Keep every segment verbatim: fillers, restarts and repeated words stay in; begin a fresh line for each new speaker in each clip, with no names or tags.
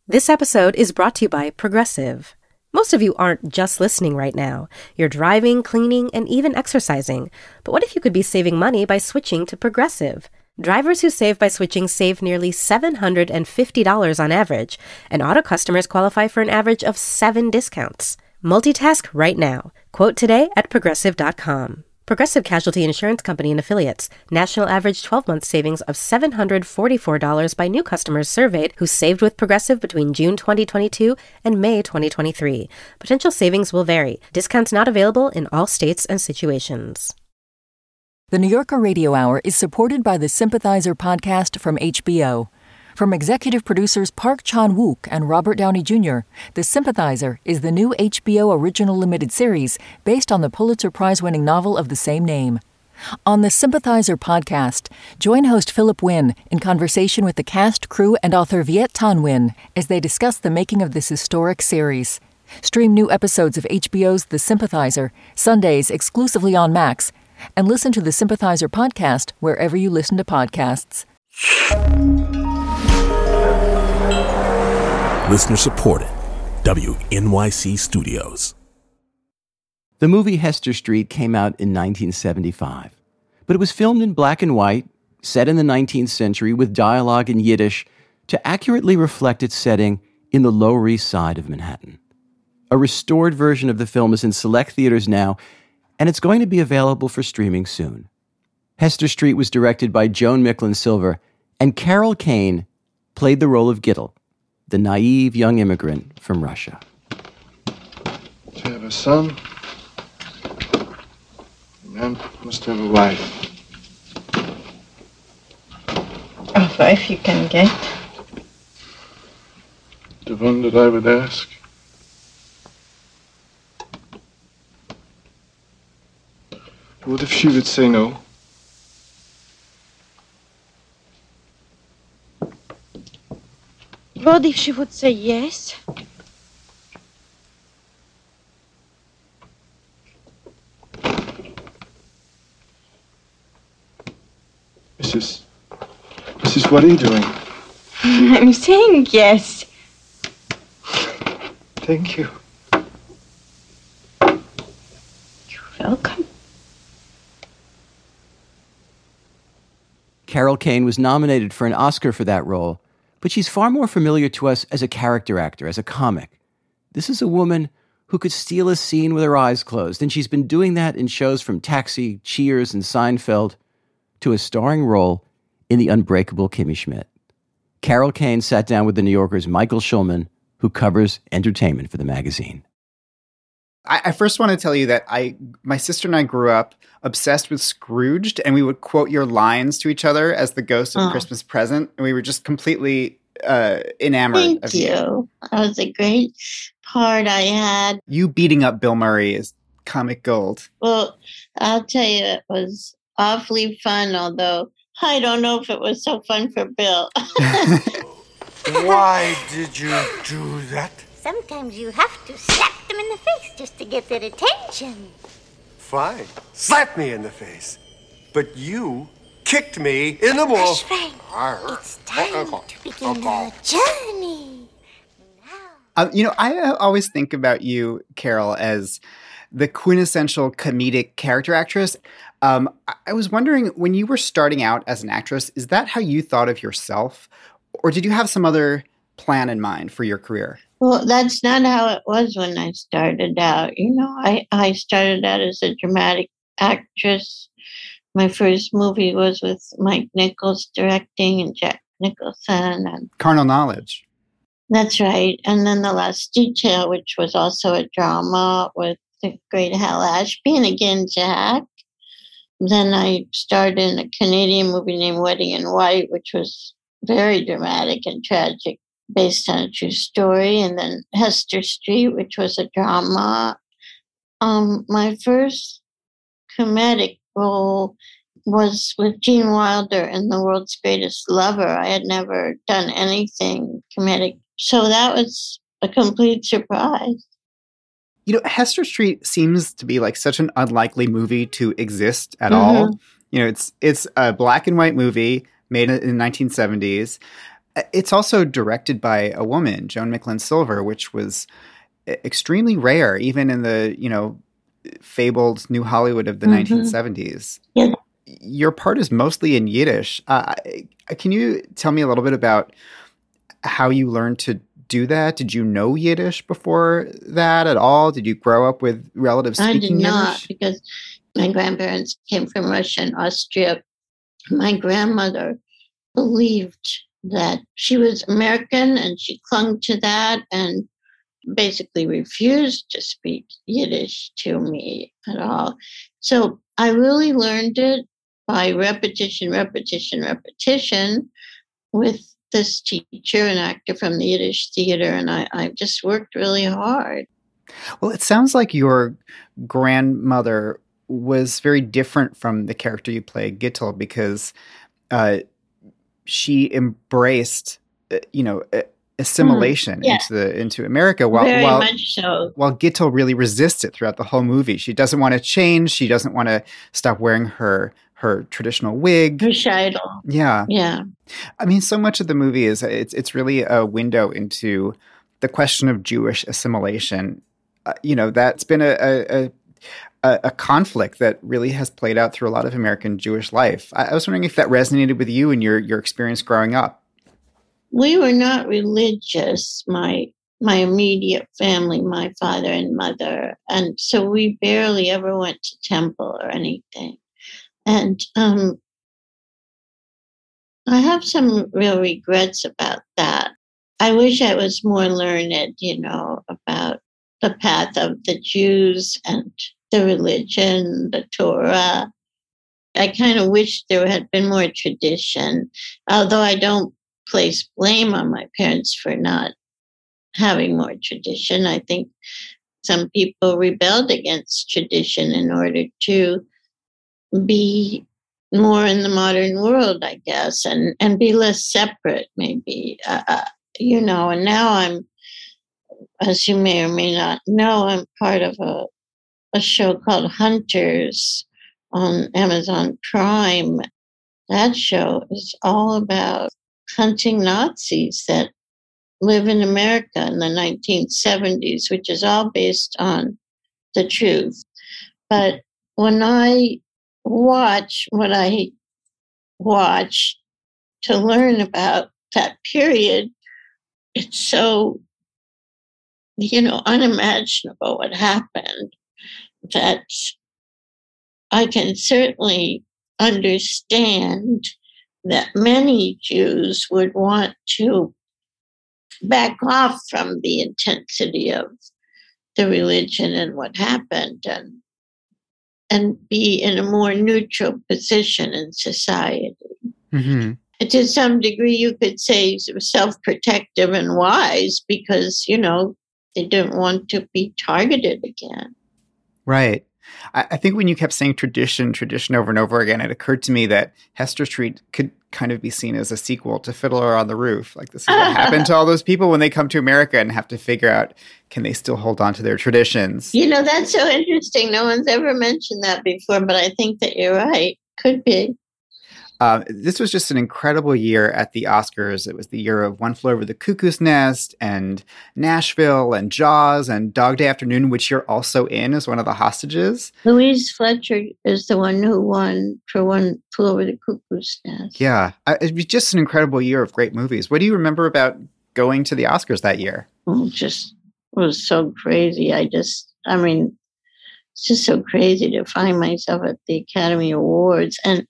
This episode is brought to you by Progressive. Most of you aren't just listening right now. You're driving, cleaning, and even exercising. But what if you could be saving money by switching to Progressive? Drivers who save by switching save nearly seven hundred fifty dollars on average, and auto customers qualify for an average of seven discounts. Multitask right now. Quote today at progressive dot com. Progressive Casualty Insurance Company and Affiliates. National average twelve-month savings of seven hundred forty-four dollars by new customers surveyed who saved with Progressive between June twenty twenty-two and May twenty twenty-three. Potential savings will vary. Discounts not available in all states and situations.
The New Yorker Radio Hour is supported by the Sympathizer podcast from H B O. From executive producers Park Chan-wook and Robert Downey Junior, The Sympathizer is the new H B O original limited series based on the Pulitzer Prize-winning novel of the same name. On the Sympathizer podcast, join host Philip Wynn in conversation with the cast, crew, and author Viet Thanh Nguyen as they discuss the making of this historic series. Stream new episodes of H B O's The Sympathizer, Sundays exclusively on Max, and listen to the Sympathizer podcast wherever you listen to podcasts.
Listener supported. W N Y C Studios.
The movie Hester Street came out in nineteen seventy-five, but it was filmed in black and white, set in the nineteenth century with dialogue in Yiddish to accurately reflect its setting in the Lower East Side of Manhattan. A restored version of the film is in select theaters now, and it's going to be available for streaming soon. Hester Street was directed by Joan Micklin Silver, and Carol Kane played the role of Gittel, the naive young immigrant from Russia.
To have a son, a man must have a wife.
A wife you can get?
The one that I would ask. What if she would say no?
What if she would say yes?
Missus Missus, what are you doing?
I'm saying yes.
Thank you.
You're welcome.
Carol Kane was nominated for an Oscar for that role, but she's far more familiar to us as a character actor, as a comic. This is a woman who could steal a scene with her eyes closed, and she's been doing that in shows from Taxi, Cheers, and Seinfeld to a starring role in The Unbreakable Kimmy Schmidt. Carol Kane sat down with the New Yorker's Michael Schulman, who covers entertainment for the magazine.
I, I first want to tell you that I, my sister and I grew up obsessed with Scrooged, and we would quote your lines to each other as the ghost of
Oh.
Christmas Present, and we were just completely uh, enamored
Thank
of
you.
you.
That was a great part I had.
You beating up Bill Murray is comic gold.
Well, I'll tell you, it was awfully fun, although I don't know if it was so fun for Bill.
Why did you do that?
Sometimes you have to slap them in the face just to get their attention.
Fine. Slap me in the face. But you kicked me in the balls.
Hush, Frank. It's time to begin our journey.
Uh, you know, I uh, always think about you, Carol, as the quintessential comedic character actress. Um, I-, I was wondering, when you were starting out as an actress, is that how you thought of yourself? Or did you have some other plan in mind for your career?
Well, that's not how it was when I started out. You know, I, I started out as a dramatic actress. My first movie was with Mike Nichols directing and Jack Nicholson. And
Carnal Knowledge.
that's right. And then The Last Detail, which was also a drama with the great Hal Ashby and again Jack. Then I starred in a Canadian movie named Wedding in White, which was very dramatic and tragic, based on a true story. And then Hester Street, which was a drama. Um, my first comedic role was with Gene Wilder in The World's Greatest Lover. I had never done anything comedic. So that was a complete surprise.
You know, Hester Street seems to be like such an unlikely movie to exist at
Mm-hmm.
all. You know, it's it's a black and white movie made in the nineteen seventies. It's also directed by a woman, Joan Micklin Silver, which was extremely rare, even in the, you know, fabled New Hollywood of the mm-hmm. nineteen seventies.
Yeah.
Your part is mostly in Yiddish. Uh, can you tell me a little bit about how you learned to do that? Did you know Yiddish before that at all? Did you grow up with relatives speaking Yiddish?
I did not, because my grandparents came from Russia and Austria. My grandmother believed that she was American and she clung to that and basically refused to speak Yiddish to me at all. So I really learned it by repetition, repetition, repetition with this teacher, an actor from the Yiddish theater, and I, I just worked really hard.
Well, it sounds like your grandmother was very different from the character you play, Gittel, because uh, she embraced, uh, you know, uh, assimilation
mm, yeah.
into the into America, while
very
while,
much so.
While Gittel really resists it throughout the whole movie. She doesn't want to change. She doesn't want to stop wearing her her traditional wig,
her shidel.
Yeah,
yeah.
I mean, so much of the movie is it's it's really a window into the question of Jewish assimilation. Uh, you know, that's been a, a a a conflict that really has played out through a lot of American Jewish life. I, I was wondering if that resonated with you and your your experience growing up.
We were not religious. My my immediate family, my father and mother, and so we barely ever went to temple or anything. And um, I have some real regrets about that. I wish I was more learned, you know, about the path of the Jews and the religion, the Torah. I kind of wish there had been more tradition, although I don't place blame on my parents for not having more tradition. I think some people rebelled against tradition in order to be more in the modern world, I guess, and, and be less separate, maybe, uh, you know, and now I'm, as you may or may not know, I'm part of a, a show called Hunters on Amazon Prime. That show is all about hunting Nazis that live in America in the nineteen seventies, which is all based on the truth. But when I watch what I watch to learn about that period, it's so, you know, unimaginable what happened that I can certainly understand that many Jews would want to back off from the intensity of the religion and what happened and and be in a more neutral position in society.
Mm-hmm.
To some degree, you could say self-protective and wise because, you know, they didn't want to be targeted again.
Right. I, I think when you kept saying tradition, tradition over and over again, it occurred to me that Hester Street could kind of be seen as a sequel to Fiddler on the Roof. Like, this is what happened to all those people when they come to America and have to figure out, can they still hold on to their traditions?
You know, that's so interesting. No one's ever mentioned that before, but I think that you're right. Could be.
Um, this was just an incredible year at the Oscars. It was the year of One Flew Over the Cuckoo's Nest and Nashville and Jaws and Dog Day Afternoon, which you're also in as one of the hostages.
Louise Fletcher is the one who won for One Flew Over the Cuckoo's Nest.
Yeah. I, it was just an incredible year of great movies. What do you remember about going to the Oscars that year?
Oh, just it was so crazy. I just, I mean, it's just so crazy to find myself at the Academy Awards. And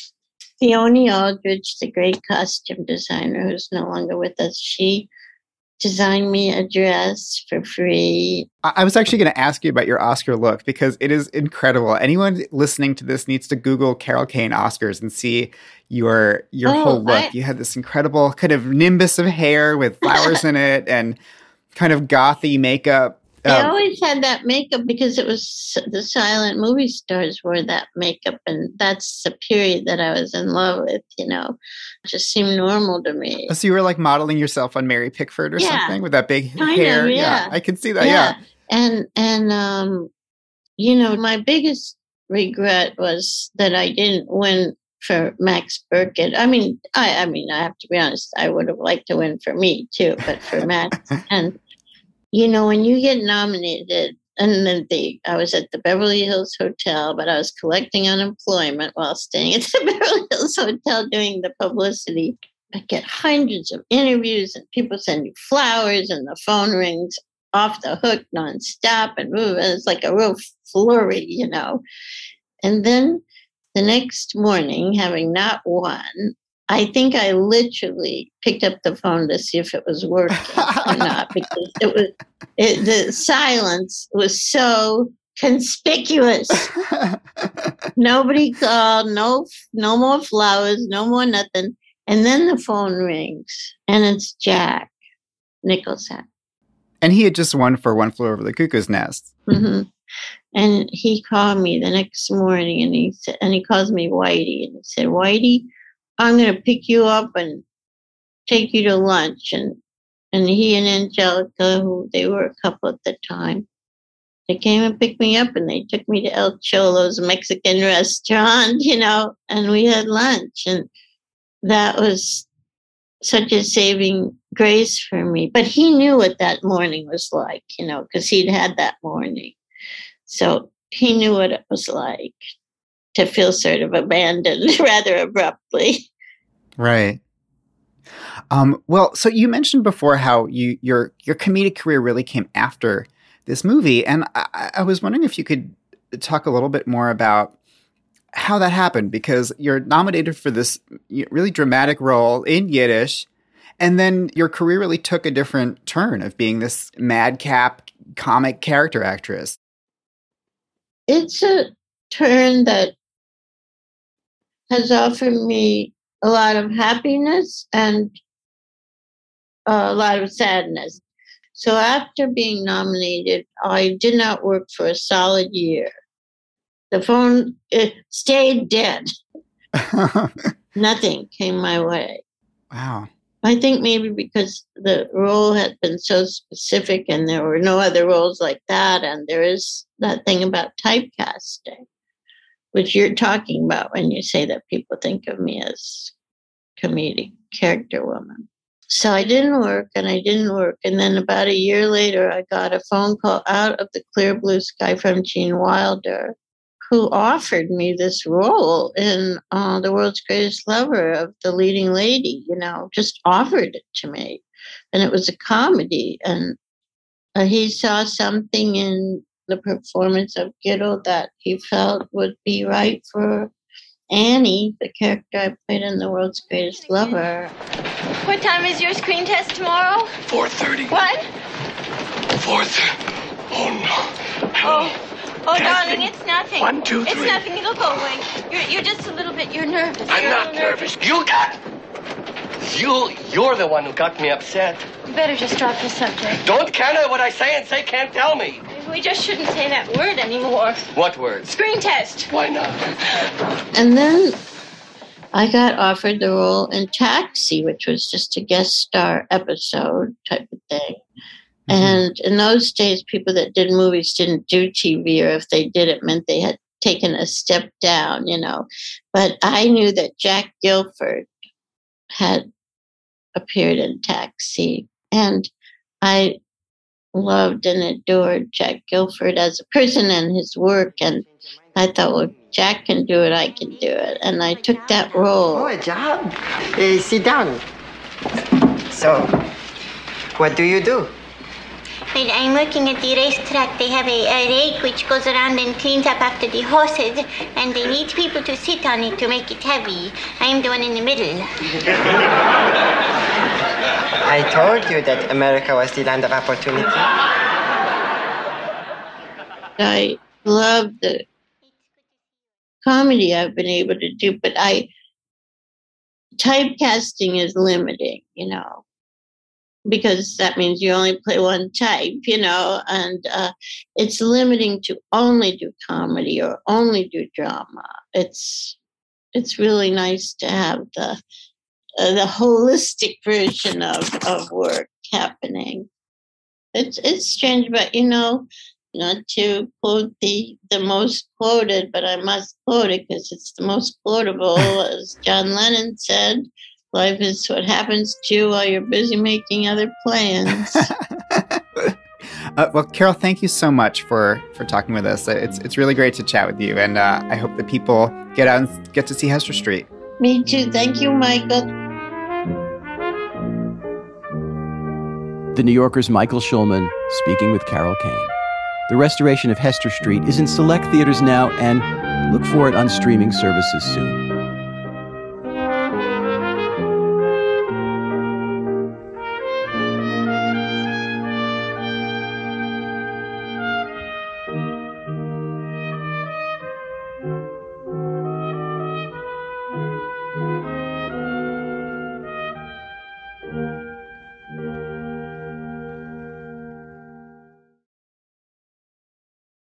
Theoni Aldridge, the great costume designer who's no longer with us, she designed me a dress for free.
I was actually going to ask you about your Oscar look because it is incredible. Anyone listening to this needs to Google Carol Kane Oscars and see your your
oh,
whole look.
I,
you had this incredible kind of nimbus of hair with flowers in it and kind of gothy makeup.
I
Um,
always had that makeup because it was the silent movie stars wore that makeup, and that's the period that I was in love with, you know. It just seemed normal to me.
so you were like modeling yourself on Mary Pickford or
Yeah.
something with that big
Kind
hair.
of, yeah.
I can see that. Yeah.
And, and um, you know, my biggest regret was that I didn't win for Max Burkett. I mean, I, I mean, I have to be honest. I would have liked to win for me too, but for Max. And you know, when you get nominated, and then the I was at the Beverly Hills Hotel, but I was collecting unemployment while staying at the Beverly Hills Hotel doing the publicity. I get hundreds of interviews, and people send you flowers, and the phone rings off the hook nonstop, and ooh, it's like a real flurry, you know. And then the next morning, having not won, I think I literally picked up the phone to see if it was working or not, because it was it, the silence was so conspicuous. Nobody called, no, no more flowers, no more nothing. And then the phone rings, and it's Jack Nicholson.
And he had just won for One Flew Over the Cuckoo's Nest.
Mm-hmm. And he called me the next morning, and he said, and he calls me Whitey, and he said, "Whitey, I'm going to pick you up and take you to lunch." And and he and Angelica, who they were a couple at the time, they came and picked me up, and they took me to El Cholo's Mexican restaurant, you know, and we had lunch. And that was such a saving grace for me. But he knew what that morning was like, you know, because he'd had that morning. So he knew what it was like to feel sort of abandoned rather abruptly.
Right. Um, well, so you mentioned before how you your your comedic career really came after this movie. And I, I was wondering if you could talk a little bit more about how that happened, because you're nominated for this really dramatic role in Yiddish, and then your career really took a different turn of being this madcap comic character actress.
It's a turn that has offered me a lot of happiness and a lot of sadness. So after being nominated, I did not work for a solid year. The phone it stayed dead. Nothing came my way.
Wow.
I think maybe because the role had been so specific and there were no other roles like that. And there is that thing about typecasting, which you're talking about when you say that people think of me as comedic character woman. So I didn't work and I didn't work. And then about a year later, I got a phone call out of the clear blue sky from Gene Wilder, who offered me this role in uh, The World's Greatest Lover of the leading lady, you know, just offered it to me. And it was a comedy. And uh, he saw something in the performance of Gittel that he felt would be right for Annie, the character I played in The World's Greatest Lover.
What time is your screen test tomorrow?
four thirty.
What?
four thirty. Oh, no.
Oh. Oh,
Testing.
darling, it's nothing.
One, two, three.
It's nothing. It'll go away. You're, you're just a little bit, you're nervous.
I'm
you're
not nervous. nervous. You got... You, you're the one who got me upset.
You better just drop the subject.
Don't care what I say and say can't tell me.
We just shouldn't say that word anymore.
What word?
Screen test.
Why not?
And then I got offered the role in Taxi, which was just a guest star episode type of thing. Mm-hmm. And in those days, people that did movies didn't do T V, or if they did, it meant they had taken a step down, you know. But I knew that Jack Gilford had appeared in Taxi, and I loved and adored Jack Gilford as a person and his work. And I thought, well, Jack can do it, I can do it. And I took that role.
Oh, a job? Uh, sit down. So, what do you do?
Well, I'm working at the racetrack. They have a, a rake which goes around and cleans up after the horses, and they need people to sit on it to make it heavy. I'm the one in the middle.
I told you that America was the land of opportunity.
I love the comedy I've been able to do, but I typecasting is limiting, you know, because that means you only play one type, you know, and uh, it's limiting to only do comedy or only do drama. It's it's really nice to have the uh, the holistic version of, of work happening. It's it's strange, but you know, Not to quote the, the most quoted, but I must quote it because it's the most quotable. As John Lennon said, life is what happens to you while you're busy making other plans.
uh, well, Carol, thank you so much for, for talking with us. It's it's really great to chat with you, and uh, I hope that people get out and get to see Hester Street.
Me too. Thank you, Michael.
The New Yorker's Michael Schulman speaking with Carol Kane. The restoration of Hester Street is in select theaters now, and look for it on streaming services soon.